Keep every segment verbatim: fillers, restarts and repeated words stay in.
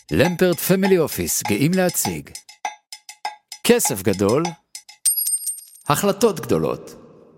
למפרט פמילי אופיס גאים להציג כסף גדול, החלטות גדולות.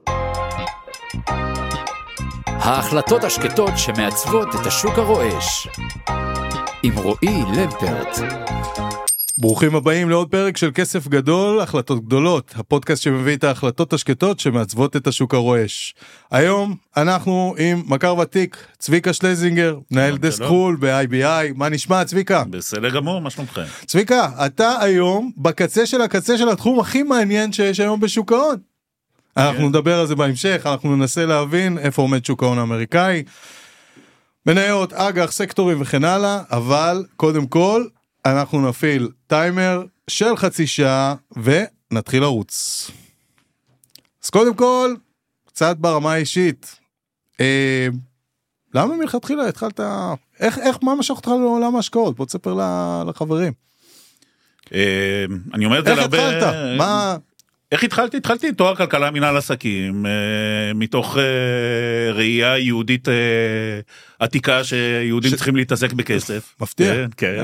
ההחלטות השקטות שמעצבות את השוק הרועש. עם רועי למפרט. ברוכים הבאים לעוד פרק של כסף גדול, החלטות גדולות, הפודקאסט שמביא את ההחלטות השקטות שמעצבות את השוק הרועש. היום אנחנו עם מכר ותיק, צביקה שלזינגר, מנהל דסק חול ב-איי בי איי. מה נשמע, צביקה? בסדר גמור, מה שלומכם? צביקה, אתה היום בקצה של הקצה של התחום הכי מעניין שיש היום בשוק ההון. אנחנו נדבר על זה בהמשך, אנחנו ננסה להבין איפה עומד שוק ההון האמריקאי, מניות, אג"ח, סקטורים וכן הלאה, אבל קודם כל, אנחנו נפעיל טיימר של חצי שעה ונתחיל לרוץ. אז קודם כל, קצת ברמה האישית. אה, למה מלכתחילה התחלת, איך, איך, מה משך אותך לעולם ההשקעות? בוא תספר לחברים. אה, אני אומר את זה להרבה... איך התחלת? מה... איך התחלתי? התחלתי תואר כלכלה מנהל עסקים, מתוך ראייה יהודית עתיקה שיהודים צריכים להתעסק בכסף. מפתיע. כן.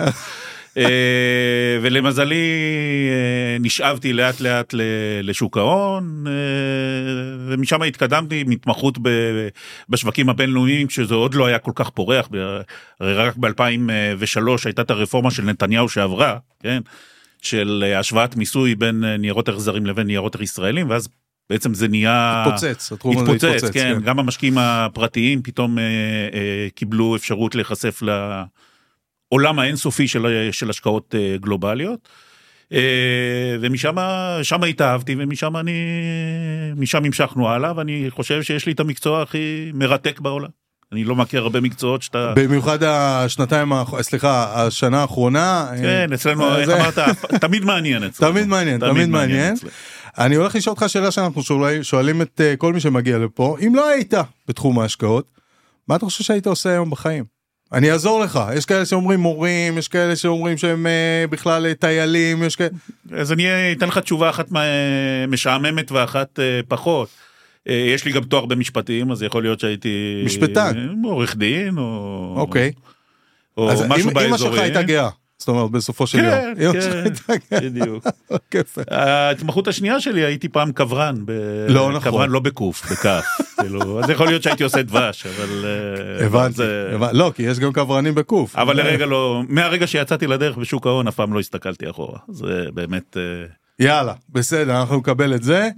ולמזלי נשאבתי לאט לאט לשוק ההון, ומשם התקדמתי מתמחות בשווקים הבינלאומיים, כשזה עוד לא היה כל כך פורח, רק ב-אלפיים ושלוש הייתה את הרפורמה של נתניהו שעברה, כן? של השוואת מיסוי בין ניירות ערך זרים לבין ניירות ערך ישראלים, ואז בעצם זה נהיה... התפוצץ, התחום הזה התפוצץ. התפוצץ, כן, כן. גם המשקיעים הפרטיים פתאום אה, אה, קיבלו אפשרות להיחשף לעולם האינסופי של, של השקעות אה, גלובליות, אה, ומשם שם התאהבתי, ומשם אני, משם המשכנו הלאה, ואני חושב שיש לי את המקצוע הכי מרתק בעולם. אני לא מכיר הרבה מקצועות שאתה... במיוחד השנתיים, סליחה, השנה האחרונה... כן, אצלנו, איך אמרת, תמיד מעניין אצלנו. תמיד מעניין, תמיד מעניין. אני הולך לשאול אותך שאלה שאנחנו שואלים את כל מי שמגיע לפה, אם לא היית בתחום ההשקעות, מה אתה חושב שהיית עושה היום בחיים? אני אעזור לך, יש כאלה שאומרים מורים, יש כאלה שאומרים שהם בכלל טיילים, יש כאלה... אז אני אתן לך תשובה אחת משעממת ואחת פחות. יש לי גם תואר במשפטים, אז יכול להיות שהייתי... משפטן. עורך דין, או... אוקיי. או משהו באזורים. אמא שלך הייתה גאה, זאת אומרת, בסופו של יום. כן, כן, בדיוק. ההתמחות השנייה שלי, הייתי פעם קברן. לא נכון. קברן לא בקוף, בכף. אז יכול להיות שהייתי עושה דבש, אבל... הבנתי. לא, כי יש גם קברנים בקוף. אבל לרגע לא... מהרגע שיצאתי לדרך בשוק ההון, אף פעם לא הסתכלתי אחורה. זה באמת... יאללה, בסדר, אנחנו נקבל את זה.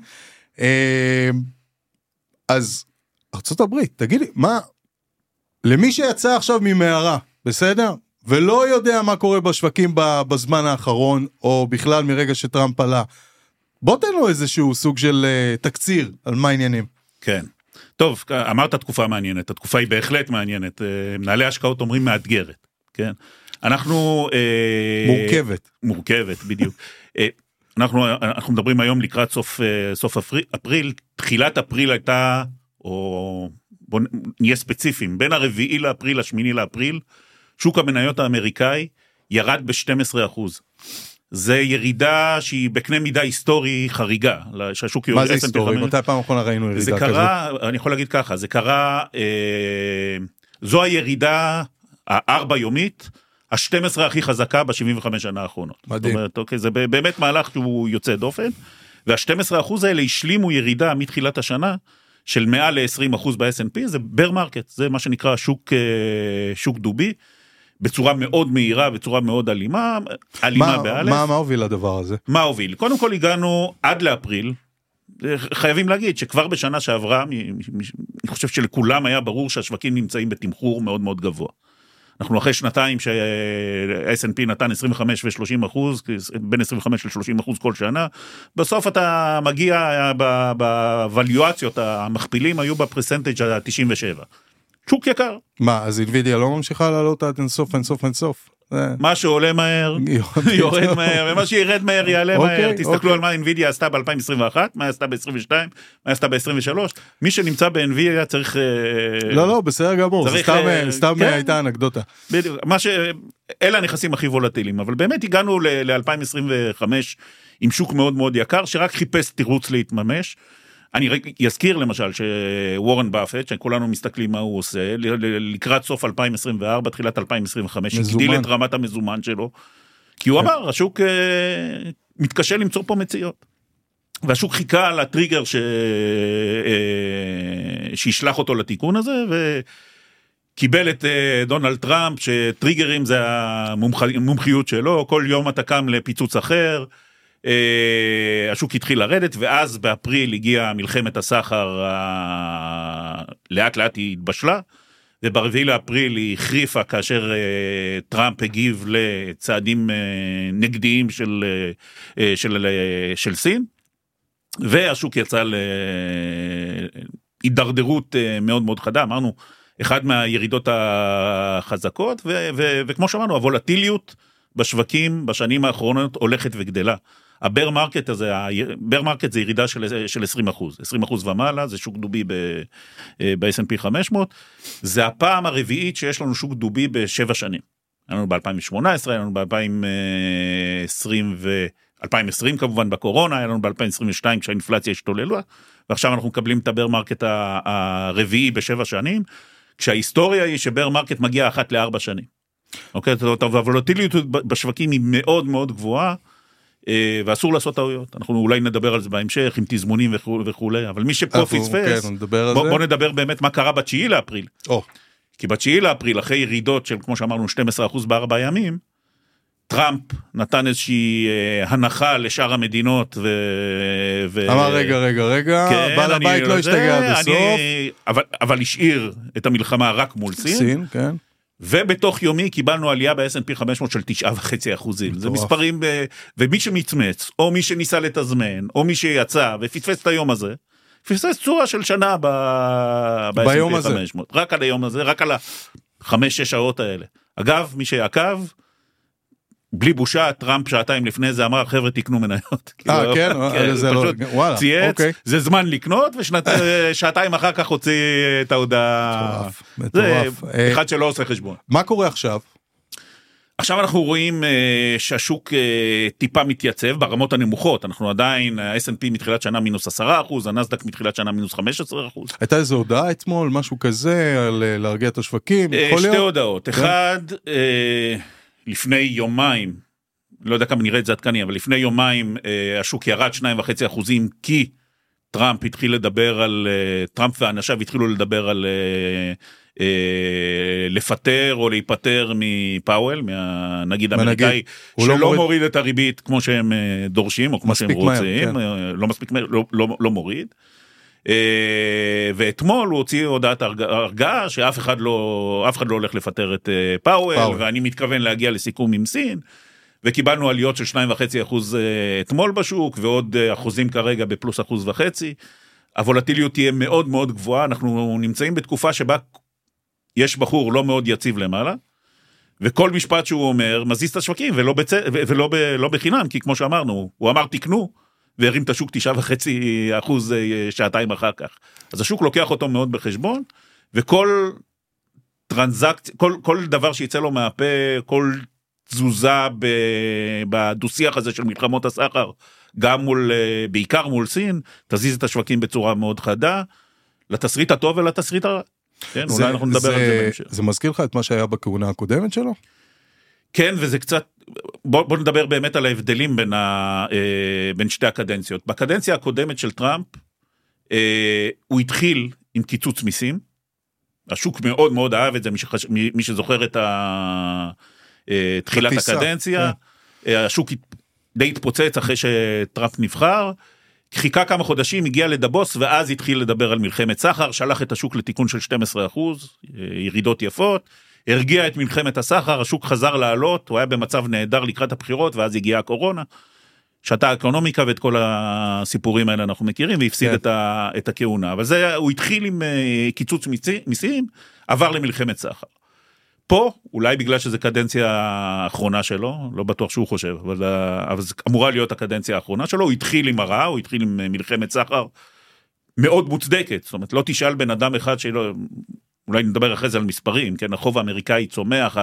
אז ארצות הברית, תגיד לי, מה, למי שיצא עכשיו ממערה, בסדר? ולא יודע מה קורה בשווקים בזמן האחרון, או בכלל מרגע שטראמפ עלה, בוא תן לו איזשהו סוג של uh, תקציר על מה העניינים. כן, טוב, אמרת תקופה מעניינת, התקופה היא בהחלט מעניינת, מנהלי השקעות אומרים מאתגרת, כן? אנחנו... מורכבת. מורכבת, בדיוק. אנחנו, אנחנו מדברים היום לקראת סוף, סוף אפריל, אפריל, תחילת אפריל הייתה, או בוא נהיה ספציפיים, בין הרביעי לאפריל, השמיני לאפריל, שוק המניות האמריקאי ירד ב-שנים עשר אחוז. זה ירידה שהיא בקנה מידה היסטורי חריגה. שהשוק מה זה היסטורי? מתי פעם אחרונה ראינו ירידה זה כזאת? קרה, אני יכול להגיד ככה, זה קרה, אה, זו הירידה הארבע יומית, ה-שתים עשרה הכי חזקה ב-שבעים וחמש שנה האחרונות. מדהים. זאת אומרת, אוקיי, זה באמת מהלך שהוא יוצא דופן, וה-שנים עשר אחוז האלה השלימו ירידה מתחילת השנה, של מעל ל-עשרים אחוז ב-אס אנד פי, זה בר מרקט, זה מה שנקרא שוק, שוק דובי, בצורה מאוד מהירה, בצורה מאוד אלימה, אלימה באלף. מה, מה הוביל לדבר הזה? מה הוביל? קודם כל הגענו עד לאפריל, חייבים להגיד שכבר בשנה שעברה, אני חושב שלכולם היה ברור שהשווקים נמצאים בתמחור מאוד מאוד גבוה. אנחנו אחרי שנתיים ש-אס אנד פי נתן עשרים וחמש ו-שלושים אחוז, בין עשרים וחמש ל-שלושים אחוז כל שנה, בסוף אתה מגיע בוואליואציות, המכפילים היו בפרסנטג' ה-תשעים ושבע. שוק יקר. מה, אז אינווידיה לא ממשיכה לעלות עד אינסוף, אינסוף, אינסוף? מה שעולה מהר, יורד מהר, ומה שירד מהר יעלה מהר. תסתכלו על מה אינווידיה עשתה ב-אלפיים עשרים ואחת, מה עשתה ב-עשרים ושתיים, מה עשתה ב-עשרים ושלוש. מי שנמצא באינווידיה צריך... לא, לא, בסדר גמור, סתם הייתה אנקדוטה. בדיוק, אלה הנכסים הכי וולטיליים, אבל באמת הגענו ל-אלפיים עשרים וחמש עם שוק מאוד מאוד יקר, שרק חיפש תירוץ להתממש. אני אזכיר למשל שוורן באפט, שכולנו מסתכלים מה הוא עושה, לקראת סוף אלפיים עשרים וארבע, תחילת אלפיים עשרים וחמש, הגדיל את רמת המזומן שלו, כי הוא אמר, השוק מתקשה למצוא פה מציאות. והשוק חיכה לטריגר ש... שישלח אותו לתיקון הזה, וקיבל את דונלד טראמפ, שטריגרים זה המומחיות שלו, כל יום אתה קם לפיצוץ אחר, השוק התחיל לרדת, ואז באפריל הגיעה מלחמת הסחר, לאט לאט היא התבשלה, וברביעי לאפריל היא החריפה כאשר טראמפ הגיב לצעדים נגדיים של, של, של סין, והשוק יצא להידרדרות מאוד מאוד חדה, אמרנו, אחד מהירידות החזקות, ו- ו- וכמו שאמרנו, הוולטיליות בשווקים בשנים האחרונות הולכת וגדלה. הבר מרקט הזה, הבר מרקט זה ירידה של, של עשרים אחוז, עשרים אחוז ומעלה, זה שוק דובי ב-אס אנד פי חמש מאות, זה הפעם הרביעית שיש לנו שוק דובי בשבע שנים. היה לנו ב-אלפיים שמונה עשרה, היה לנו ב-אלפיים עשרים ו... אלפיים עשרים כמובן בקורונה, היה לנו ב-אלפיים עשרים ושתיים כשהאינפלציה השתוללה, ועכשיו אנחנו מקבלים את הבר מרקט הרביעי בשבע שנים, כשההיסטוריה היא שבר מרקט מגיע אחת לארבע שנים. אוקיי, והוולטיליות בשווקים היא מאוד מאוד גבוהה, ואסור לעשות טעויות. אנחנו אולי נדבר על זה בהמשך, עם תזמונים וכו', אבל מי שפה פספס, בוא נדבר באמת מה קרה בתשיעי לאפריל. כי בתשיעי לאפריל, אחרי ירידות של, כמו שאמרנו, שנים עשר אחוז בארבע ימים, טראמפ נתן איזושהי הנחה לשאר המדינות, ו... אמר רגע, רגע, רגע, בעל הבית לא השתגע עד הסוף. אבל השאיר את המלחמה רק מול סין. סין, כן. ובתוך יומי קיבלנו עלייה ב-אס אנד פי חמש מאות של תשעה וחצי אחוזים. זה מספרים, ומי שמצמץ, או מי שניסה לתזמן, או מי שיצא ופספס את היום הזה, פספס צורה של שנה ב-אס אנד פי חמש מאות. רק על היום הזה, רק על החמש, שש שעות האלה. אגב, מי שעקב, בלי בושה, טראמפ שעתיים לפני זה אמר, חבר'ה תקנו מניות. אה, כן? פשוט צייץ, זה זמן לקנות, ושעתיים אחר כך הוציא את ההודעה. זה אחד שלא עושה חשבון. מה קורה עכשיו? עכשיו אנחנו רואים שהשוק טיפה מתייצב ברמות הנמוכות, אנחנו עדיין, ה-אס אנד פי מתחילת שנה מינוס עשרה אחוז, הנסדק מתחילת שנה מינוס חמש עשרה אחוז. הייתה איזו הודעה אתמול, משהו כזה, על להרגיע את השווקים? שתי הודעות, אחד, לפני יומיים, לא יודע כמה נראה את זה עדכני, אבל לפני יומיים השוק ירד שניים וחצי אחוזים, כי טראמפ התחיל לדבר על, טראמפ ואנשיו התחילו לדבר על לפטר או להיפטר מפאוול, מהנגיד האמריקאי, שלא מוריד את הריבית כמו שהם דורשים, או כמו שהם רוצים, לא מספיק מהר, לא מוריד. ואתמול הוא הוציא הודעת הרגעה שאף אחד לא, אף אחד לא הולך לפטר את פאוול, ואני מתכוון להגיע לסיכום עם סין, וקיבלנו עליות של שניים וחצי אחוז אתמול בשוק, ועוד אחוזים כרגע בפלוס אחוז וחצי. הוולטיליות תהיה מאוד מאוד גבוהה, אנחנו נמצאים בתקופה שבה יש בחור לא מאוד יציב למעלה, וכל משפט שהוא אומר מזיז את השווקים, ולא, בצ... ולא ב... לא בחינם, כי כמו שאמרנו, הוא אמר תקנו, והרים את השוק תשעה וחצי אחוז שעתיים אחר כך. אז השוק לוקח אותו מאוד בחשבון, וכל טרנזקציה, כל, כל דבר שיצא לו מהפה, כל תזוזה בדו-שיח הזה של מלחמות הסחר, גם מול, בעיקר מול סין, תזיז את השווקים בצורה מאוד חדה, לתסריט הטוב ולתסריט הרע. כן, זה, אולי אנחנו נדבר זה, על זה בהמשך. זה מזכיר לך את מה שהיה בכהונה הקודמת שלו? כן, וזה קצת, בוא, בוא נדבר באמת על ההבדלים בין, ה, בין שתי הקדנציות. בקדנציה הקודמת של טראמפ, הוא התחיל עם קיצוץ מיסים, השוק מאוד מאוד אהב את זה, מי, שחש, מי, מי שזוכר את ה, תחילת הטיסה, הקדנציה, כן. השוק די התפוצץ אחרי שטראמפ נבחר, חיכה כמה חודשים, הגיע לדבוס, ואז התחיל לדבר על מלחמת סחר, שלח את השוק לתיקון של שנים עשר אחוז, ירידות יפות, הרגיע את מלחמת הסחר, השוק חזר לעלות, הוא היה במצב נהדר לקראת הבחירות, ואז הגיעה הקורונה, שתה האקונומיקה, ואת כל הסיפורים האלה אנחנו מכירים, והפסיד כן. את, ה, את הכהונה. אבל זה, הוא התחיל עם קיצוץ מיסים, עבר למלחמת סחר. פה, אולי בגלל שזו קדנציה האחרונה שלו, לא בטוח שהוא חושב, אבל, אבל זה אמורה להיות הקדנציה האחרונה שלו, הוא התחיל עם הרע, הוא התחיל עם מלחמת סחר מאוד מוצדקת, זאת אומרת, לא תשאל בן אדם אחד שלא, אולי נדבר אחרי זה על מספרים, כן, החוב האמריקאי צומח,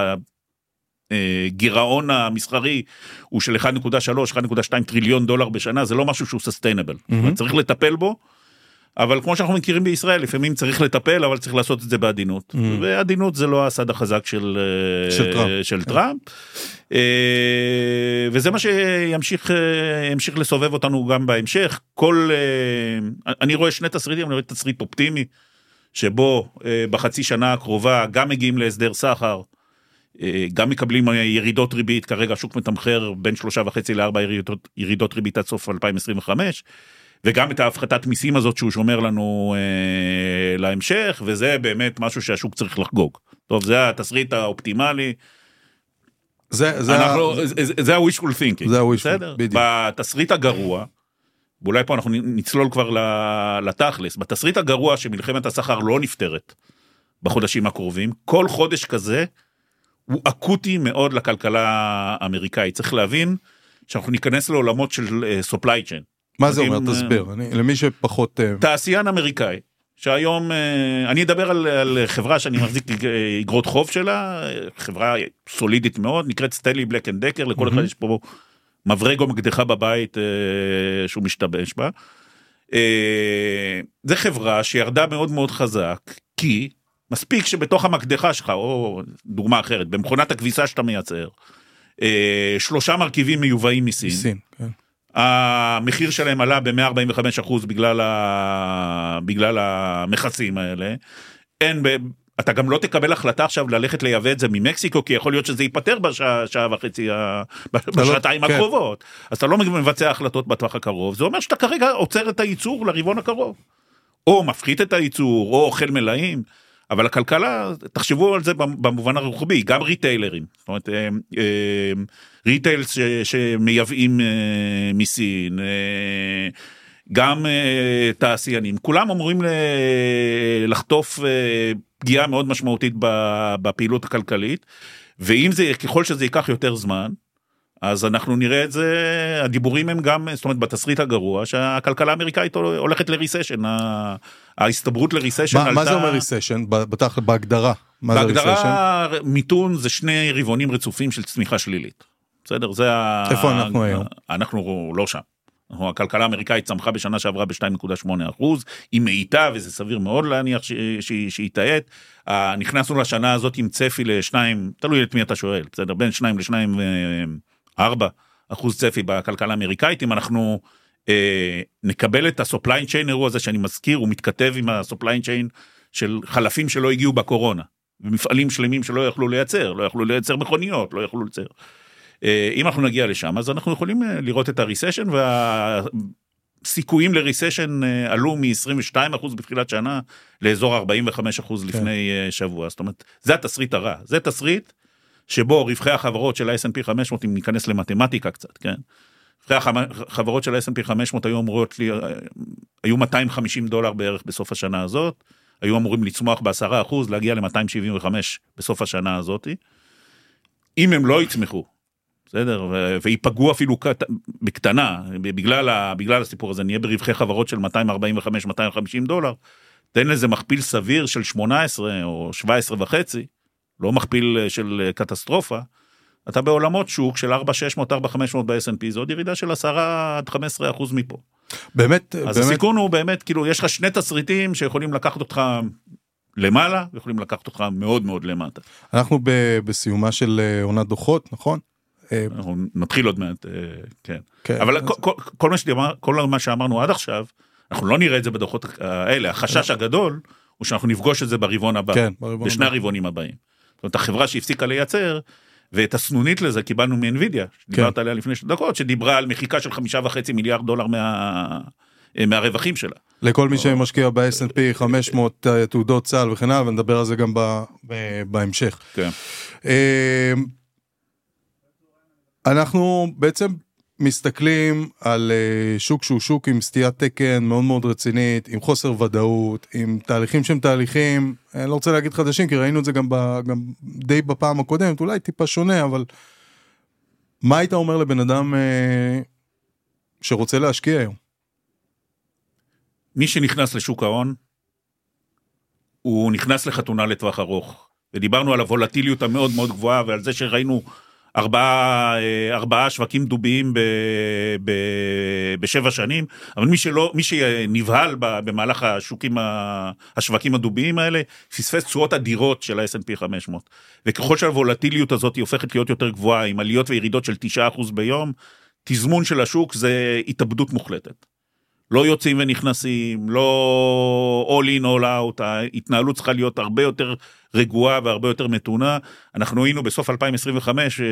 הגירעון המסחרי הוא של אחד נקודה שלוש, אחד נקודה שתיים טריליון דולר בשנה, זה לא משהו שהוא ססטיינבל, mm-hmm. צריך לטפל בו, אבל כמו שאנחנו מכירים בישראל, לפעמים צריך לטפל, אבל צריך לעשות את זה בעדינות. Mm-hmm. ועדינות זה לא הסד החזק של, של טראמפ. של טראמפ. וזה מה שימשיך ימשיך לסובב אותנו גם בהמשך. כל, אני רואה שני תסריטים, אני רואה תסריט אופטימי, שבו בחצי שנה הקרובה גם מגיעים להסדר סחר, גם מקבלים ירידות ריבית, כרגע השוק מתמחר בין שלושה וחצי לארבע ירידות, ירידות ריבית עד סוף אלפיים עשרים וחמש, וגם את ההפחתת מיסים הזאת שהוא שומר לנו אה, להמשך, וזה באמת משהו שהשוק צריך לחגוג. טוב, זה התסריט האופטימלי. זה, זה, אנחנו, ה... זה, זה ה-wishful thinking. זה ה-wishful, בדיוק. בתסריט הגרוע, ואולי פה אנחנו נצלול כבר לתכלס, בתסריט הגרוע שמלחמת השכר לא נפתרת בחודשים הקרובים, כל חודש כזה הוא אקוטי מאוד לכלכלה האמריקאית. צריך להבין שאנחנו ניכנס לעולמות של supply chain. מה זה אומר? תסביר, אני, למי שפחות... תעשיין אמריקאי, שהיום, אני אדבר על, על חברה שאני מחזיק אגרות חוב שלה, חברה סולידית מאוד, נקראת סטנלי בלק אנד דקר, לכל אחד יש פה מברג או מקדחה בבית שהוא משתבש בה. זה חברה שירדה מאוד מאוד חזק, כי מספיק שבתוך המקדחה שלך, או דוגמה אחרת, במכונת הכביסה שאתה מייצר, שלושה מרכיבים מיובאים מסין. מסין, כן. המחיר שלהם עלה ב-מאה ארבעים וחמישה אחוז בגלל, ה... בגלל המכסים האלה. אין, ב... אתה גם לא תקבל החלטה עכשיו ללכת לייבא את זה ממקסיקו, כי יכול להיות שזה ייפטר בשעה שעה וחצי, ה... בשעתיים כן. הקרובות. אז אתה לא מבצע החלטות בטווח הקרוב. זה אומר שאתה כרגע עוצר את הייצור לרבעון הקרוב. או מפחית את הייצור, או אוכל מלאים. אבל הכלכלה, תחשבו על זה במובן הרוחבי, גם ריטיילרים, זאת אומרת, ריטיילס שמייבאים מסין, גם תעשיינים, כולם אמורים לחטוף פגיעה מאוד משמעותית בפעילות הכלכלית, ואם זה, ככל שזה ייקח יותר זמן, אז אנחנו נראה את זה, הדיבורים הם גם, זאת אומרת, בתסריט הגרוע, שהכלכלה האמריקאית הולכת לריסשן, ההסתברות לריסשן מה, עלתה... מה זה אומר ריסשן? בתח, בהגדרה. מה בהגדרה, זה מיתון זה שני רבעונים רצופים של צמיחה שלילית. בסדר? זה איפה ה... אנחנו היום? אנחנו לא שם. אנחנו, הכלכלה האמריקאית צמחה בשנה שעברה ב-שתיים נקודה שמונה אחוז, היא מאיתה, וזה סביר מאוד להניח שהיא תאט. נכנסנו לשנה הזאת עם צפי לשניים, תלוי את מי אתה שואל, בסדר? בין שניים לשניים ארבע אחוז צפי בכלכלה האמריקאית. אם אנחנו אה, נקבל את ה-supply chain אירוע הזה שאני מזכיר, הוא מתכתב עם ה-supply chain של חלפים שלא הגיעו בקורונה, ומפעלים שלמים שלא יכלו לייצר, לא יכלו לייצר מכוניות, לא יכלו לייצר. אה, אם אנחנו נגיע לשם, אז אנחנו יכולים לראות את הריסשן, והסיכויים לריסשן אה, עלו מ-עשרים ושתיים אחוז בתחילת שנה, לאזור ארבעים וחמישה אחוז לפני אה, שבוע. זאת אומרת, זה התסריט הרע. זה תסריט שבו רווחי החברות של ה-אס אנד פי חמש מאות, אם ניכנס למתמטיקה קצת, כן? רווחי החברות של ה-אס אנד פי חמש מאות היו אמורות לי, היו מאתיים וחמישים דולר בערך בסוף השנה הזאת, היו אמורים לצמוח בעשרה אחוז, להגיע ל-מאתיים שבעים וחמש בסוף השנה הזאת. אם הם לא יצמחו, בסדר? ויפגעו אפילו בקטנה, בגלל, ה, בגלל הסיפור הזה, נהיה ברווחי חברות של מאתיים ארבעים וחמש מאתיים וחמישים דולר, תן לזה מכפיל סביר של שמונה עשרה או שבע עשרה וחצי, לא מכפיל של קטסטרופה, אתה בעולמות שוק של ארבע שש מאות ארבע חמש מאות ב-אס אנד פי, זו עוד ירידה של עשרה עד חמישה עשר אחוז מפה. באמת, אז באמת... הסיכון הוא באמת, כאילו, יש לך שני תסריטים שיכולים לקחת אותך למעלה, ויכולים לקחת אותך מאוד מאוד למטה. אנחנו ב- בסיומה של עונת דוחות, נכון? אנחנו נתחיל עוד מעט, כן. כן. אבל אז... כל, כל, מה שדיבר, כל מה שאמרנו עד עכשיו, אנחנו לא נראה את זה בדוחות האלה. החשש הגדול הוא שאנחנו נפגוש את זה ברבעון הבא, כן, ברבעון בשני הבא. הרבעונים הבאים. זאת אומרת, החברה שהפסיקה לייצר, ואת הסנונית לזה קיבלנו מאנווידיה, שדיברת עליה לפני שתי דקות, שדיברה על מחיקה של חמישה וחצי מיליארד דולר מה, מהרווחים שלה. לכל מי שמשקיע ב-אס אנד פי חמש מאות תעודות צה"ל וכן הלאה, ונדבר על זה גם ב- ב- בהמשך. כן. אנחנו בעצם מסתכלים על שוק שהוא שוק עם סטיית תקן מאוד מאוד רצינית, עם חוסר ודאות, עם תהליכים שהם תהליכים, אני לא רוצה להגיד חדשים, כי ראינו את זה גם, ב, גם די בפעם הקודמת, אולי טיפה שונה, אבל מה היית אומר לבן אדם שרוצה להשקיע היום? מי שנכנס לשוק ההון, הוא נכנס לחתונה לטווח ארוך, ודיברנו על הוולטיליות המאוד מאוד גבוהה, ועל זה שראינו ארבעה, ארבעה שווקים דוביים ב, ב, בשבע שנים, אבל מי שלא, מי שנבהל במהלך השוקים, השווקים הדוביים האלה, פספס תשואות אדירות של ה-אס אנד פי חמש מאות, וככל שהוולטיליות הזאת היא הופכת להיות יותר גבוהה, עם עליות וירידות של תשעה אחוז ביום, תזמון של השוק זה התאבדות מוחלטת. לא יוצאים ונכנסים, לא all in all out, ההתנהלות צריכה להיות הרבה יותר רגועה והרבה יותר מתונה. אנחנו היינו בסוף אלפיים עשרים וחמש,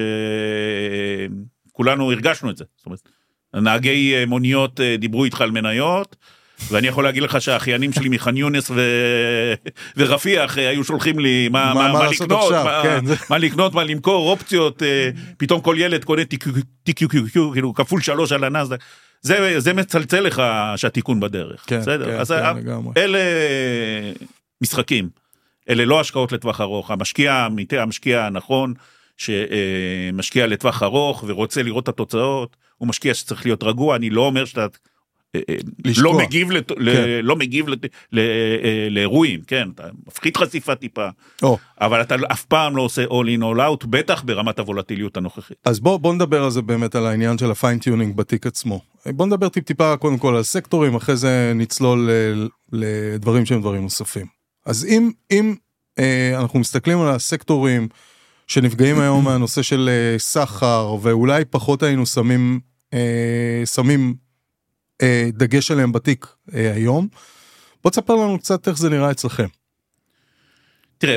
כולנו הרגשנו את זה. זאת אומרת, נהגי מוניות דיברו איתך על מניות, ואני יכול להגיד לך שהאחיינים שלי מח'אן יונס ו... ורפיח היו שולחים לי מה, מה, מה, מה לקנות, מה, כן. מה לקנות, מה למכור, אופציות, פתאום כל ילד קונה טי קיו קיו קיו, כאילו כפול שלוש על הנסדק. זה, זה מצלצל לך שהתיקון בדרך. כן, בסדר? כן, אז כן, לגמרי. אלה משחקים. אלה לא השקעות לטווח ארוך. המשקיע, המשקיע הנכון, שמשקיע לטווח ארוך ורוצה לראות את התוצאות, הוא משקיע שצריך להיות רגוע. אני לא אומר שאתה לא מגיב, לת... כן. לא מגיב לת... לאירועים, כן, אתה מפחית חשיפה טיפה, oh. אבל אתה אף פעם לא עושה all in all out, בטח ברמת הוולטיליות הנוכחית. אז בוא, בוא נדבר על זה באמת, על העניין של הפיינטיונינג בתיק עצמו. בוא נדבר טיפ טיפה קודם כל על סקטורים, אחרי זה נצלול לדברים שהם דברים נוספים. אז אם, אם אה, אנחנו מסתכלים על הסקטורים שנפגעים היום מהנושא של אה, סחר, ואולי פחות היינו שמים, אה, שמים דגש עליהם בתיק היום. בוא תספר לנו קצת איך זה נראה אצלכם. תראה,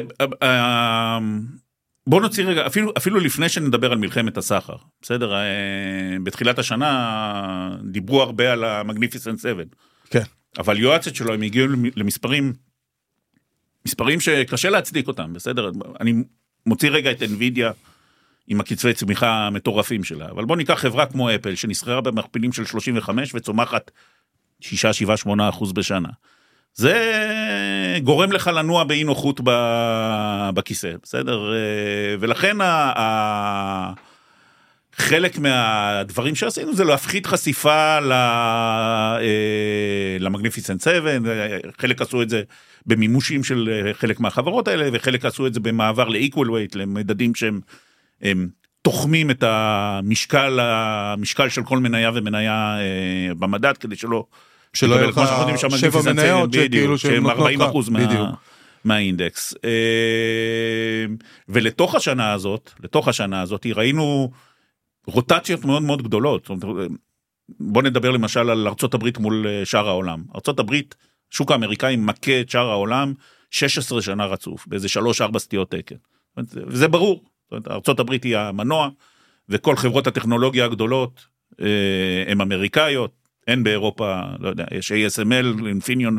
בוא נוציא רגע, אפילו, אפילו לפני שנדבר על מלחמת הסחר, בסדר? בתחילת השנה דיברו הרבה על המגניפיסנט סבן. כן. אבל יועצת שלו, הם הגיעו למספרים, מספרים שקשה להצדיק אותם, בסדר? אני מוציא רגע את אנווידיה, עם הקצבי צמיחה המטורפים שלה. אבל בוא ניקח חברה כמו אפל, שנסחרה במכפילים של שלושים וחמש, וצומחת שישה, שבעה, שמונה אחוז בשנה. זה גורם לך לנוע באי נוחות בכיסא, בסדר? ולכן חלק מהדברים שעשינו זה להפחית חשיפה למגניפיסנט סבן, חלק עשו את זה במימושים של חלק מהחברות האלה, וחלק עשו את זה במעבר ל-equal weight, למדדים שהם הם תוחמים את המשקל, המשקל של כל מניה ומניה אה, במדד, כדי שלא, שלא יהיה לך שבע מניות, שכאילו שהם ארבעים אחוז מה, מהאינדקס. אה, ולתוך השנה הזאת, לתוך השנה הזאת, ראינו רוטציות מאוד מאוד גדולות. בוא נדבר למשל על ארצות הברית מול שאר העולם. ארצות הברית, שוק האמריקאי מכה את שאר העולם, שש עשרה שנה רצוף, באיזה שלוש ארבע סטיות תקן. וזה ברור. ארצות הברית היא המנוע, וכל חברות הטכנולוגיה הגדולות הן אמריקאיות, אין באירופה, לא יודע, יש איי אס אם אל, אינפיניון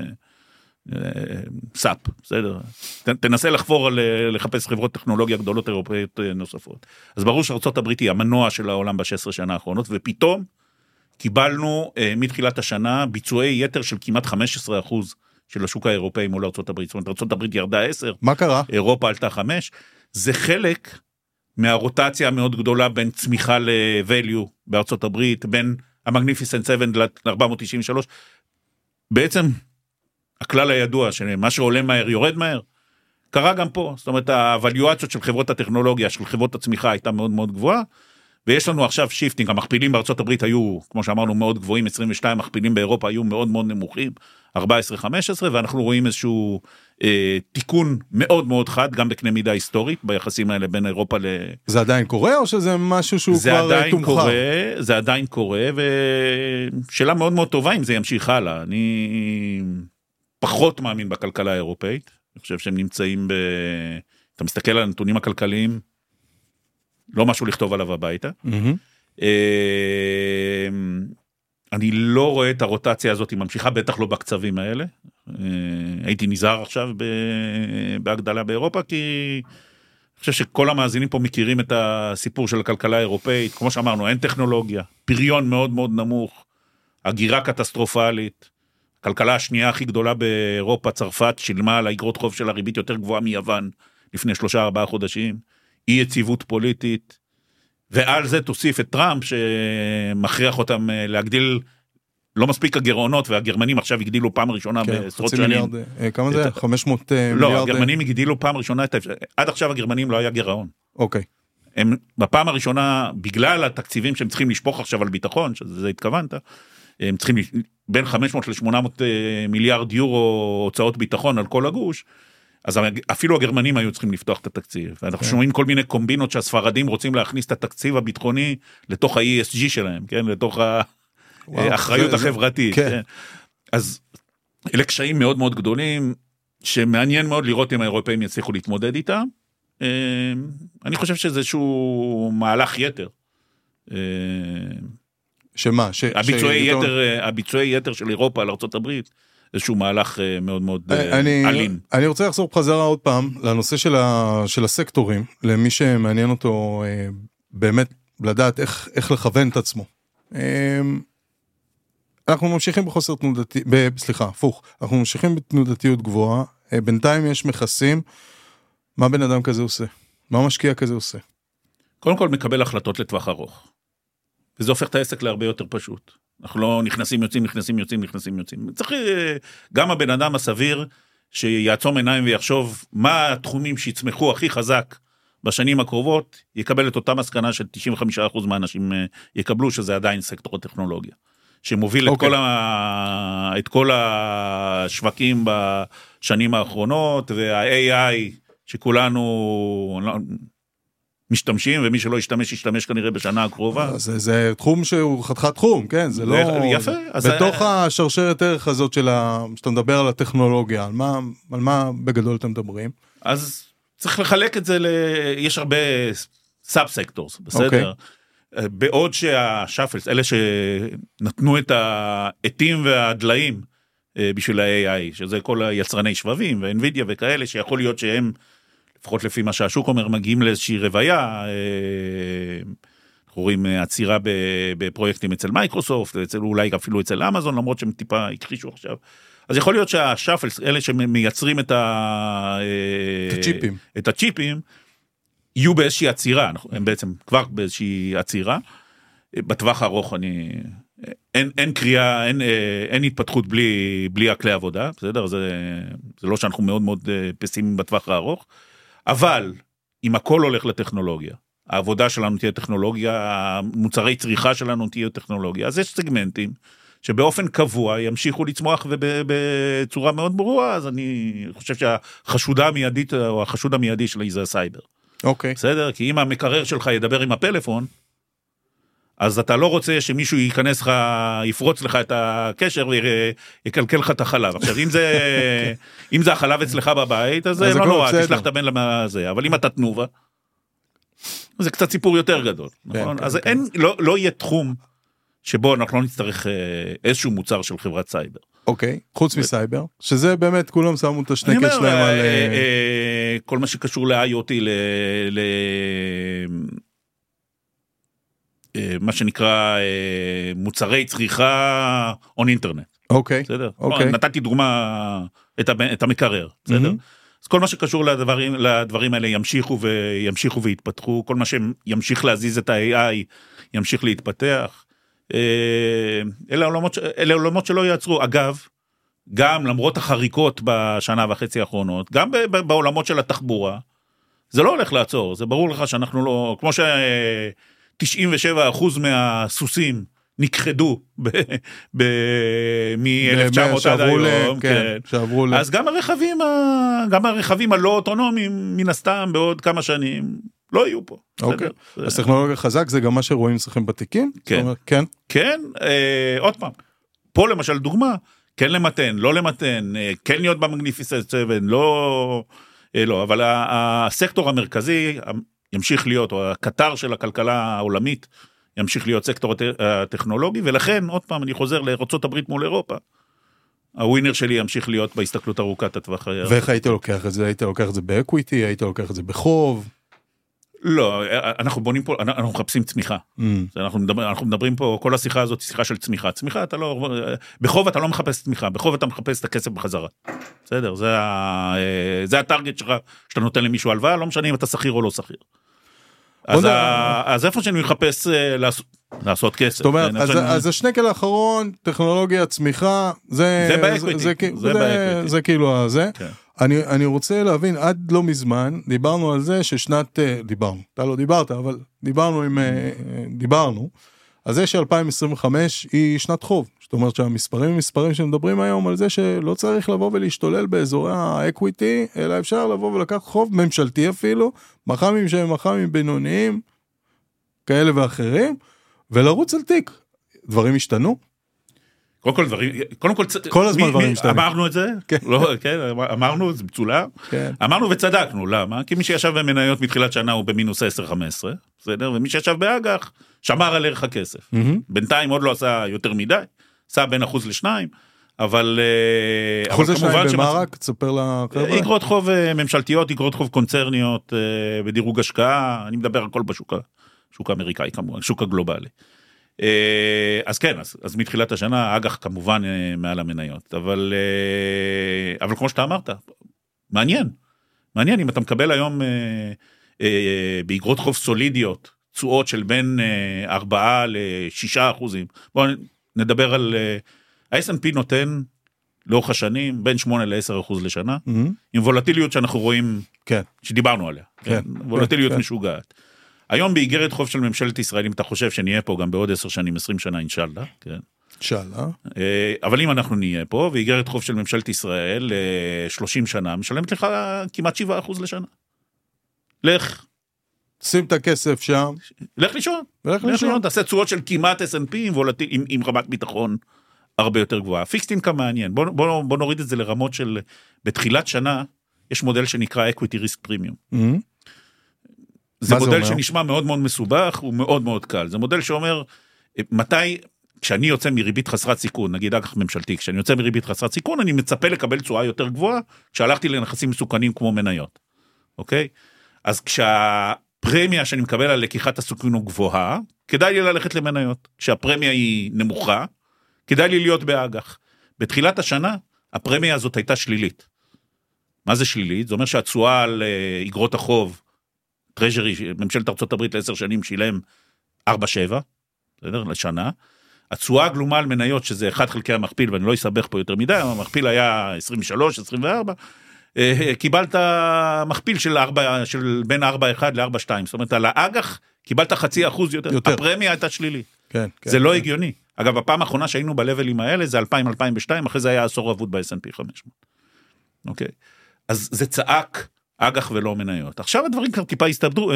וסאפ, בסדר? תנסה לחפור, לחפש חברות טכנולוגיה גדולות אירופאיות נוספות. אז ברור שארצות הברית היא המנוע של העולם ב-שש עשרה שנה האחרונות, ופתאום קיבלנו מתחילת השנה ביצועי יתר של כמעט חמישה עשר אחוז של השוק האירופאי מול ארצות הברית. זאת אומרת, ארצות הברית ירדה עשר. מה קרה? אירופה עלתה חמש. זה חלק מהרוטציה המאוד גדולה בין צמיחה ל-value בארצות הברית, בין המגניפיסנט סבן ל-ארבע מאות תשעים ושלוש. בעצם, הכלל הידוע, שמה שעולה מהר יורד מהר, קרה גם פה. זאת אומרת, הוואליואציות של חברות הטכנולוגיה, של חברות הצמיחה, הייתה מאוד מאוד גבוהה, ויש לנו עכשיו שיפטינג, המכפילים בארצות הברית היו, כמו שאמרנו, מאוד גבוהים, עשרים ושתיים, מכפילים באירופה היו מאוד מאוד נמוכים, ארבע עשרה חמש עשרה, ואנחנו רואים איזשהו אה, תיקון מאוד מאוד חד, גם בקנה מידה היסטורית, ביחסים האלה בין אירופה ל... זה עדיין קורה, או שזה משהו שהוא זה כבר עדיין תומחר? קורה, זה עדיין קורה, ושאלה מאוד מאוד טובה אם זה ימשיך הלאה. אני פחות מאמין בכלכלה האירופאית, אני חושב שהם נמצאים ב... אתה מסתכל על הנתונים הכלכליים, לא משהו לכתוב עליו הביתה. אני לא רואה את הרוטציה הזאת, היא ממשיכה בטח לא בקצבים האלה. הייתי נזהר עכשיו בהגדלה באירופה, כי אני חושב שכל המאזינים פה מכירים את הסיפור של הכלכלה האירופאית. כמו שאמרנו, אין טכנולוגיה, פריון מאוד מאוד נמוך, הגירה קטסטרופלית, הכלכלה השנייה הכי גדולה באירופה, צרפת, שילמה על האגרות חוב של הריבית יותר גבוהה מיוון, לפני שלושה ארבעה חודשים, אי יציבות פוליטית, ועל זה תוסיף את טראמפ, שמכריח אותם להגדיל, לא מספיק הגירעונות, והגרמנים עכשיו הגדילו פעם ראשונה בעשרות שנים. כמה זה? חמש מאות מיליארד? לא, הגרמנים הגדילו פעם ראשונה, עד עכשיו הגרמנים לא היה גירעון. אוקיי. הם בפעם הראשונה, בגלל התקציבים שהם צריכים לשפוך עכשיו על ביטחון, שזה התכוונת, הם צריכים בין חמש מאות ל-שמונה מאות מיליארד יורו הוצאות ביטחון על כל הגוש, אז אפילו הגרמנים היו צריכים לפתוח את התקציב, ואנחנו שומעים כל מיני קומבינות שהספרדים רוצים להכניס את התקציב הביטחוני לתוך ה-E S G שלהם, כן? לתוך האחריות החברתית. אז אלה קשיים מאוד מאוד גדולים, שמעניין מאוד לראות אם האירופאים יצליחו להתמודד איתם. אני חושב שזה איזשהו מהלך יתר. שמה? הביצועי יתר של אירופה על ארצות הברית, איזשהו מהלך מאוד מאוד אלים. אני רוצה לחזור בחזרה עוד פעם, לנושא של הסקטורים, למי שמעניין אותו באמת לדעת איך לכוון את עצמו. אנחנו ממשיכים בחוסר תנודתי, סליחה, הפוך, אנחנו ממשיכים בתנודתיות גבוהה, בינתיים יש מכסים, מה בן אדם כזה עושה? מה משקיע כזה עושה? קודם כל מקבל החלטות לטווח ארוך, וזה הופך את העסק להרבה יותר פשוט. אנחנו לא נכנסים, יוצאים, נכנסים, יוצאים, נכנסים, יוצאים. צריך גם הבן אדם הסביר, שיעצום עיניים ויחשוב, מה התחומים שיצמחו הכי חזק בשנים הקרובות, יקבל את אותה מסקנה של תשעים וחמישה אחוז מהאנשים יקבלו, שזה עדיין סקטור הטכנולוגיה. שמוביל okay. את, כל ה... את כל השווקים בשנים האחרונות, וה-A I שכולנו משתמשים, ומי שלא ישתמש, ישתמש כנראה בשנה הקרובה. זה, זה תחום שהוא חתיכת תחום, כן? זה לא... יפה. בתוך זה... השרשרת ערך הזאת של ה... שאתה מדבר על הטכנולוגיה, על מה, על מה בגדול אתם מדברים? אז צריך לחלק את זה ל... יש הרבה סאב-סקטורס, בסדר? Okay. בעוד שהשאפלס, אלה שנתנו את העתים והדליים בשביל ה-A I, שזה כל היצרני שבבים ואנווידיה וכאלה, שיכול להיות שהם, לפחות לפי מה שהשוק אומר, מגיעים לאיזושהי רוויה, אנחנו רואים עצירה בפרויקטים אצל מייקרוסופט, אולי אפילו אצל אמזון, למרות שהם טיפה הכחישו עכשיו. אז יכול להיות שהשאפלס, אלה שמייצרים את הצ'יפים, את הצ'יפים, יהיו באיזושהי עצירה, הם בעצם כבר באיזושהי עצירה, בטווח הארוך אני, אין, אין קריאה, אין, אין התפתחות בלי, בלי הכלי עבודה, בסדר? זה, זה לא שאנחנו מאוד מאוד פסימיים בטווח הארוך, אבל אם הכל הולך לטכנולוגיה, העבודה שלנו תהיה טכנולוגיה, המוצרי צריכה שלנו תהיה טכנולוגיה, אז יש סגמנטים שבאופן קבוע ימשיכו לצמוח ובצורה מאוד ברורה, אז אני חושב שהחשודה המיידית, או החשוד המיידי שלי זה הסייבר. אוקיי. בסדר? כי אם המקרר שלך ידבר עם הפלאפון, אז אתה לא רוצה שמישהו ייכנס לך, יפרוץ לך את הקשר ויקלקל לך את החלב. עכשיו, אם זה, אם זה החלב אצלך בבית, אז זה לא נורא, תשלח את הבן לזה. אבל אם אתה תנובה, זה קצת סיפור יותר גדול. נכון? אז אין, לא, לא יהיה תחום שבו אנחנו לא נצטרך איזשהו מוצר של חברת סייבר. אוקיי, חוץ מסייבר, שזה באמת כולם שמו את השנקל שלהם על... כל מה שקשור ל-איי או טי, ל... מה שנקרא מוצרי צריכה on אינטרנט. אוקיי. בסדר? נתתי דוגמה את המקרר, בסדר? אז כל מה שקשור לדברים, לדברים האלה ימשיכו וימשיכו ויתפתחו, כל מה שימשיך להזיז את ה-איי איי ימשיך להתפתח. אלה עולמות, אלה עולמות שלא יעצרו. אגב, גם למרות החריקות בשנה וחצי האחרונות, גם בעולמות של התחבורה, זה לא הולך לעצור. זה ברור לך שאנחנו לא, כמו ש-תשעים ושבעה אחוז מהסוסים נכחדו מ-אלף תשע מאות עד היום, אז גם הרכבים, גם הרכבים הלא אוטונומיים, מן הסתם, בעוד כמה שנים, לא יהיו פה. אוקיי. אז טכנולוגיה חזק, זה גם מה שרואים אצלכם בתיקים? כן. כן? כן, עוד פעם. פה למשל דוגמה, כן למתן, לא למתן, כן להיות במגניפיסנט שבע, לא, לא, אבל הסקטור המרכזי ימשיך להיות, או הקטר של הכלכלה העולמית, ימשיך להיות סקטור הטכנולוגי, ולכן, עוד פעם, אני חוזר לארצות הברית מול אירופה, הווינר שלי ימשיך להיות בהסתכלות ארוכת הטווח. ואיך היית לוקח את זה? היית לוקח את זה באקוויטי? היית לוקח את זה בחוב? לא, אנחנו בונים פה, אנחנו מחפשים צמיחה. אנחנו מדברים, אנחנו מדברים פה, כל השיחה הזאת היא שיחה של צמיחה. צמיחה, אתה לא, בחוב אתה לא מחפש צמיחה, בחוב אתה מחפש את הכסף בחזרה. בסדר, זה ה, זה הטרגט שלך, שאתה נותן למישהו הלוואה, לא משנה אם אתה שכיר או לא שכיר. אז, ה, אז איפה שאני מחפש לעשות, לעשות כסף. זאת אומרת, אז, אז השנקל האחרון, טכנולוגיה, צמיחה, זה, זה באקוויטי. זה, זה, זה, זה כאילו זה. כן. אני, אני רוצה להבין, עד לא מזמן, דיברנו על זה ששנת, דיברנו, אתה לא דיברת, אבל דיברנו עם, דיברנו, על זה ש-אלפיים עשרים וחמש היא שנת חוב, זאת אומרת שהמספרים הם מספרים שמדברים היום על זה שלא צריך לבוא ולהשתולל באזורי האקוויטי, אלא אפשר לבוא ולקח חוב ממשלתי אפילו, מחמים שהם מחמים בינוניים, כאלה ואחרים, ולרוץ על תיק. דברים השתנו? קודם כל דברים, קודם כל, כל הזמן דברים השתנו. אמרנו את זה? כן. לא, כן, אמרנו, זה מצולם. כן. אמרנו וצדקנו, למה? כי מי שישב במניות מתחילת שנה הוא במינוס עשר חמש עשרה, בסדר? ומי שישב באג"ח שמר על ערך הכסף. בינתיים עוד לא עשה יותר מדי, עשה בין אחוז לשניים, אבל אחוז לשניים במה רק? תספר לחבר'ה. אגרות חוב ממשלתיות, אגרות חוב קונצרניות, בדירוג השקעה, אני מדבר על הכל בשוק האמריקאי כמובן, שוק הגלובלי. אז כן, אז, אז מתחילת השנה, האג"ח כמובן מעל המניות, אבל, אבל כמו שאתה אמרת, מעניין, מעניין אם אתה מקבל היום באגרות חוב סולידיות, תשואות של בין ארבעה לשישה אחוזים, בואו נדבר על, ה-אס אנד פי נותן לאורך השנים, בין שמונה לעשר אחוז לשנה, עם וולטיליות שאנחנו רואים, שדיברנו עליה, וולטיליות משוגעת. היום באיגרת חוב של ממשלת ישראל, אם אתה חושב שנהיה פה גם בעוד עשר שנים, עשרים שנה, אינשאללה, כן. אינשאללה. אבל אם אנחנו נהיה פה, ואיגרת חוב של ממשלת ישראל, שלושים שנה, משלמת לך כמעט שבעה אחוז לשנה. לך. שים את הכסף שם. לך לישון. לך לישון. תעשה תשואות של כמעט אס אנד פי עם, עם רמת ביטחון הרבה יותר גבוהה. פיקסט אינקאם מעניין. בוא, בוא, בוא נוריד את זה לרמות של, בתחילת שנה, יש מודל שנקרא Equity Risk Premium. Mm-hmm. זה מודל זה שנשמע מאוד מאוד מסובך, הוא מאוד מאוד קל. זה מודל שאומר, מתי, כשאני יוצא מריבית חסרת סיכון, נגיד אג"ח ממשלתי, כשאני יוצא מריבית חסרת סיכון, אני מצפה לקבל תשואה יותר גבוהה, כשהלכתי לנכסים מסוכנים כמו מניות. אוקיי? אז כשהפרמיה שאני מקבל על לקיחת הסיכון הוא גבוהה, כדאי לי ללכת למניות. כשהפרמיה היא נמוכה, כדאי לי להיות באג"ח. בתחילת השנה, הפרמיה הזאת הייתה שלילית. מה זה שלילית? זה אומר שהתשואה על אגרות החוב טרז'רי, ממשלת ארצות הברית לעשר שנים שילם ארבע שבע, בסדר? לשנה. התשואה הגלומה על מניות, שזה אחד חלקי המכפיל, ואני לא אסבך פה יותר מדי, המכפיל היה עשרים ושלוש, עשרים וארבע, קיבלת מכפיל של, ארבע, של בין ארבע אחד ל-ארבע שתיים, זאת אומרת, על האג"ח קיבלת חצי אחוז יותר, יותר. הפרמיה הייתה שלילית. כן, כן, זה כן. לא הגיוני. אגב, הפעם האחרונה שהיינו בלבלים האלה, זה אלפיים אלפיים ושתיים, אחרי זה היה עשור אבוד ב-אס אנד פי חמש מאות. אוקיי? אז זה צעק, אג"ח ולא מניות. עכשיו הדברים טיפה הסתדרו,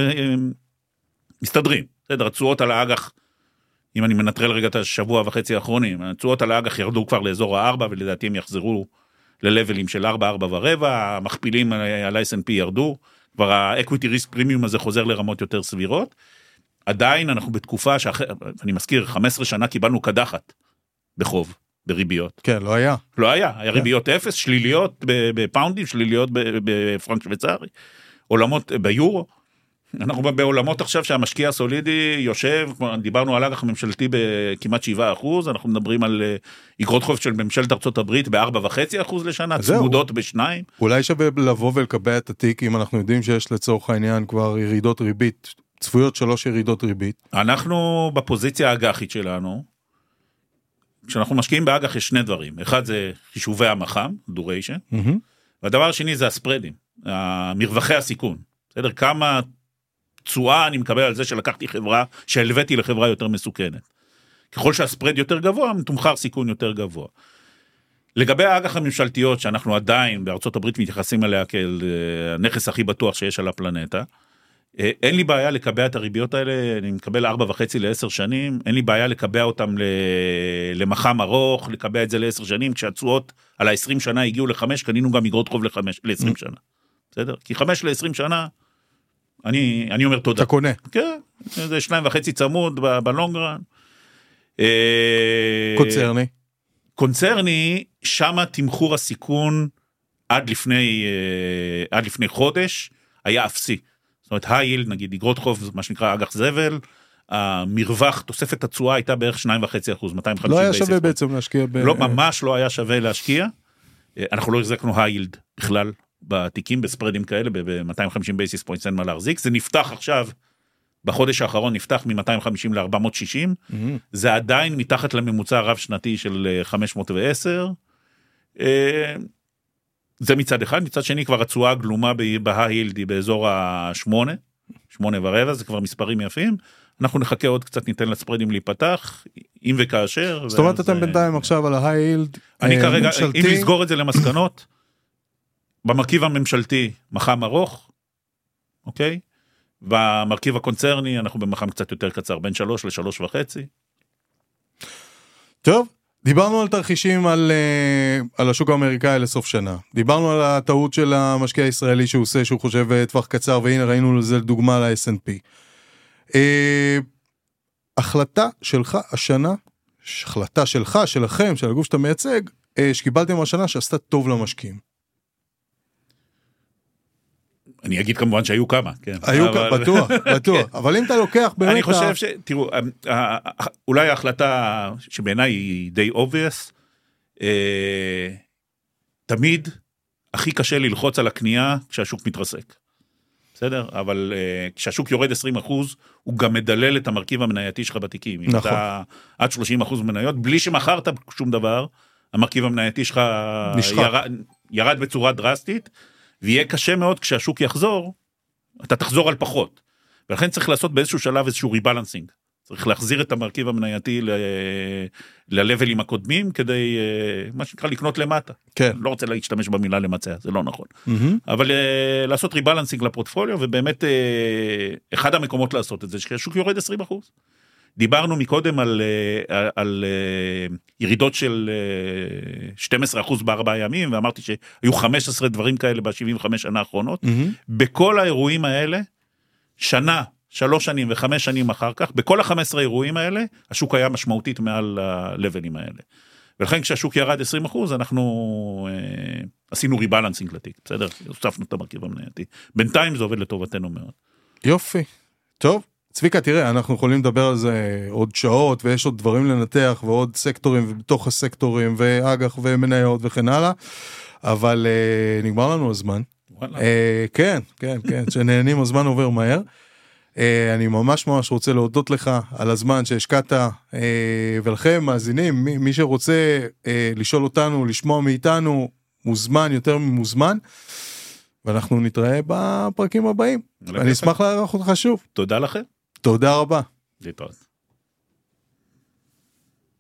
מסתדרים. בסדר, התשואות על האג"ח, אם אני מנטרל רגע את השבוע וחצי האחרונים, התשואות על האג"ח ירדו כבר לאזור הארבע, ולדעתי הם יחזרו ללבלים של ארבע, ארבע ורבע, המכפילים על ה-אס אנד פי ירדו, כבר ה-Equity Risk Premium הזה חוזר לרמות יותר סבירות. עדיין אנחנו בתקופה שאחרי, אני מזכיר, חמש עשרה שנה קיבלנו קדחת בחוב. בריביות. כן, לא היה. לא היה, היה ריביות אפס, שליליות בפאונדים, שליליות בפרנק שוויצרי, עולמות ביורו. אנחנו בעולמות עכשיו שהמשקיע הסולידי יושב, דיברנו על אג"ח ממשלתי בכמעט שבעה אחוז, אנחנו מדברים על אגרות חוב של ממשלת ארצות הברית ב-ארבע וחצי אחוז לשנה, צמודות בשניים. אולי שווה לבוא ולקבע את התיק, אם אנחנו יודעים שיש לצורך העניין כבר ירידות ריבית, צפויות שלוש ירידות ריבית. אנחנו בפוזיציה האג"חית שלנו, כשאנחנו משקיעים באג"ח יש שני דברים, אחד זה חישובי המח"מ, duration, mm-hmm. והדבר השני זה הספרדים, מרווחי הסיכון, בסדר? כמה תשואה אני מקבל על זה שלקחתי חברה, שהלוויתי לחברה יותר מסוכנת. ככל שהספרד יותר גבוה, מתומחר סיכון יותר גבוה. לגבי האג"ח הממשלתיות, שאנחנו עדיין בארצות הברית מתייחסים עליה כאל הנכס הכי בטוח שיש על הפלנטה, אין לי בעיה לקבע את הריביות האלה, אני מקבל ארבע וחצי לעשר שנים, אין לי בעיה לקבע אותם למח"מ ארוך, לקבע את זה לעשר שנים, כשהתשואות על ה-עשרים שנה הגיעו לחמש, קנינו גם אגרות חוב לחמש, ל-עשרים שנה. בסדר? כי חמש ל-עשרים שנה, אני, אני אומר תודה. אתה קונה. כן, זה שניים וחצי צמוד בלונגרן. קונצרני. קונצרני, שמה תמחור הסיכון עד לפני, עד לפני חודש, היה אפסי. זאת אומרת, היילד, נגיד, אגרות חוב, מה שנקרא אג"ח זבל, המרווח, תוספת התשואה הייתה בערך שניים וחצי אחוז, מאתיים וחמישים לא היה שווה בעצם להשקיע ב... לא, ממש לא היה שווה להשקיע. אנחנו לא החזקנו היילד בכלל בתיקים, בספרדים כאלה, ב-מאתיים וחמישים בייסיס פוינטס אין מה להחזיק. זה נפתח עכשיו, בחודש האחרון נפתח מ-מאתיים וחמישים ל-ארבע מאות ושישים, זה עדיין מתחת לממוצע הרב שנתי של חמש מאות ועשר. זה מצד אחד, מצד שני כבר התשואה הגלומה בהיילד היא באזור השמונה, שמונה ורבע, זה כבר מספרים יפים, אנחנו נחכה עוד קצת, ניתן לספרדים להיפתח, אם וכאשר. זאת אומרת, אתם בינתיים עכשיו על ההיילד אני כרגע, אם נסגור את זה למסקנות, במרכיב הממשלתי מחם ארוך, אוקיי? במרכיב הקונצרני אנחנו במחם קצת יותר קצר, בין שלוש לשלוש וחצי. טוב, דיברנו על תרחישים על, על השוק האמריקאי לסוף שנה. דיברנו על הטעות של המשקיע הישראלי שהוא עושה, שהוא חושב טווח קצר, והנה ראינו לזה דוגמה ל-אס אנד פי. אה, החלטה שלך השנה, החלטה שלך, שלכם, של הגוף שאתה מייצג, אה, שקיבלתם השנה שעשתה טוב למשקיעים. אני אגיד כמובן שהיו כמה, כן. היו כמה, בטוח, בטוח. אבל אם אתה לוקח באמת... אני חושב ש... תראו, אולי ההחלטה שבעיניי היא די obvious, תמיד הכי קשה ללחוץ על הקנייה כשהשוק מתרסק. בסדר? אבל כשהשוק יורד עשרים אחוז, הוא גם מדלל את המרכיב המנייתי שלך בתיקים. אם אתה עד שלושים אחוז מניות, בלי שמכרת שום דבר, המרכיב המנייתי שלך ירד בצורה דרסטית, ויהיה קשה מאוד כשהשוק יחזור, אתה תחזור על פחות. ולכן צריך לעשות באיזשהו שלב איזשהו ריבלנסינג. צריך להחזיר את המרכיב המנייתי ללבלים הקודמים, כדי, מה שנקרא, לקנות למטה. כן. לא רוצה להשתמש במילה למצע, זה לא נכון. אבל לעשות ריבלנסינג לפורטפוליו, ובאמת אחד המקומות לעשות את זה, שהשוק יורד עשרים אחוז. דיברנו מקודם על, על ירידות של שנים עשר אחוז בארבעה ימים, ואמרתי שהיו חמישה עשר דברים כאלה ב-שבעים וחמש שנה האחרונות. Mm-hmm. בכל האירועים האלה, שנה, שלוש שנים וחמש שנים אחר כך, בכל ה-חמישה עשר אירועים האלה, השוק היה משמעותית מעל הלבלים האלה. ולכן כשהשוק ירד עשרים אחוז, אנחנו אה, עשינו ריבלנסינג לתיק, בסדר? הוספנו את המרכיב המנייתי. בינתיים זה עובד לטובתנו מאוד. יופי, טוב. צביקה, תראה, אנחנו יכולים לדבר על זה עוד שעות, ויש עוד דברים לנתח, ועוד סקטורים, ובתוך הסקטורים, ואג"ח ומניות וכן הלאה, אבל אה, נגמר לנו הזמן. אה, כן, כן, כן, שנהנים, הזמן עובר מהר. אה, אני ממש ממש רוצה להודות לך על הזמן שהשקעת, אה, ולכם, מאזינים, מי, מי שרוצה אה, לשאול אותנו, לשמוע מאיתנו, מוזמן, יותר ממוזמן, ואנחנו נתראה בפרקים הבאים. אני אשמח לערוך אותך שוב. תודה לכם. תודה רבה. להתראות.